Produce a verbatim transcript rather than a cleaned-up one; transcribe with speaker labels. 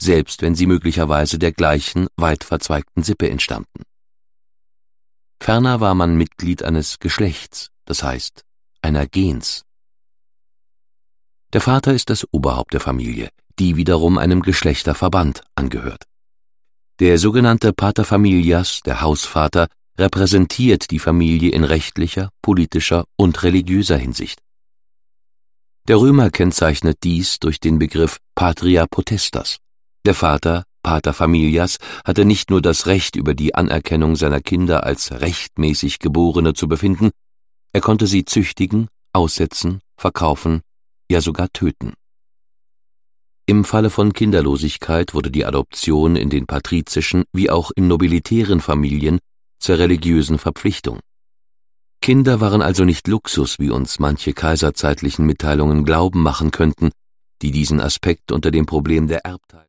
Speaker 1: selbst wenn sie möglicherweise der gleichen, weit verzweigten Sippe entstammten. Ferner war man Mitglied eines Geschlechts, das heißt einer Gens. Der Vater ist das Oberhaupt der Familie, die wiederum einem Geschlechterverband angehört. Der sogenannte Paterfamilias, der Hausvater, repräsentiert die Familie in rechtlicher, politischer und religiöser Hinsicht. Der Römer kennzeichnet dies durch den Begriff Patria potestas. Der Vater, Pater familias, hatte nicht nur das Recht, über die Anerkennung seiner Kinder als rechtmäßig Geborene zu befinden, er konnte sie züchtigen, aussetzen, verkaufen, ja sogar töten. Im Falle von Kinderlosigkeit wurde die Adoption in den patrizischen wie auch in nobilitären Familien zur religiösen Verpflichtung. Kinder waren also nicht Luxus, wie uns manche kaiserzeitlichen Mitteilungen glauben machen könnten, die diesen Aspekt unter dem Problem der Erbteilung